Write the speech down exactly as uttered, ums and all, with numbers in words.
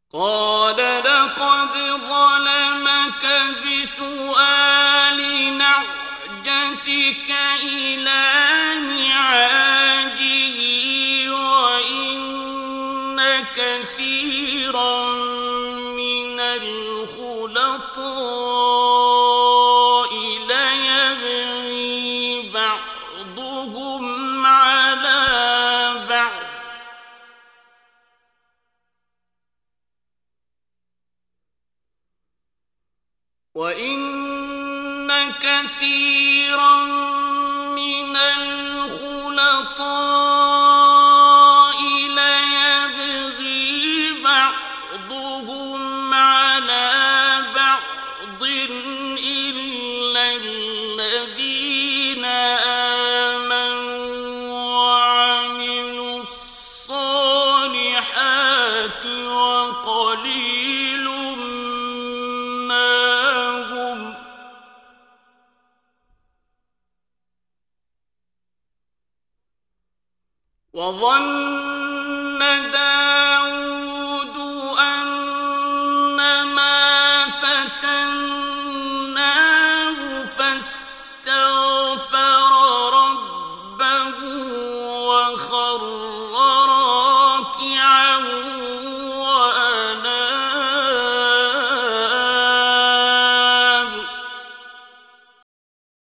قال لقد ظلمك بسؤال نعجتك إلى نعاجه وإن كثيرا من الخلطاء ليبغي بعضهم على بعض وَإِنَّ كَثِيرًا مِنَ الْخُلَطَاءِ لَيَبْغِي بَعْضُهُمْ عَلَى بَعْضٍ إِلَّا الَّذِينَ آمَنُوا وَعَمِلُوا الصَّالِحَاتِ وَقَلِيلٌ وظن